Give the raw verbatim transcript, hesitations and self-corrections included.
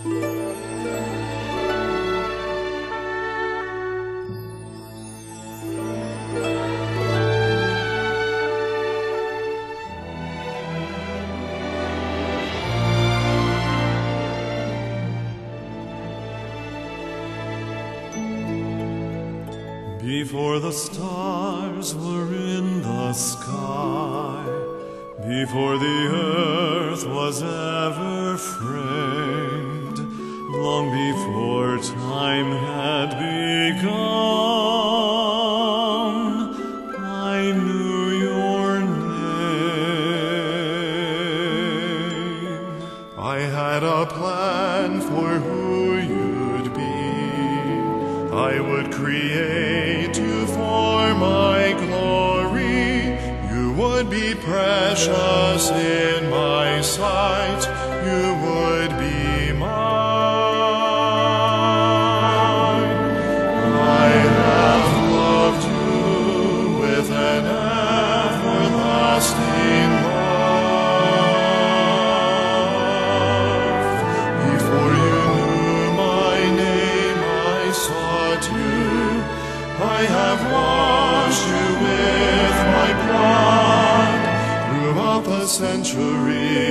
Before the stars were in the sky, before the earth was ever framed, long before time had begun, I knew your name. I had a plan for who you'd be. I would create you for my glory. You would be precious in my sight. You would be mine. I have loved you with an everlasting love. Before you knew my name, I sought you. I have washed you with my blood throughout the centuries.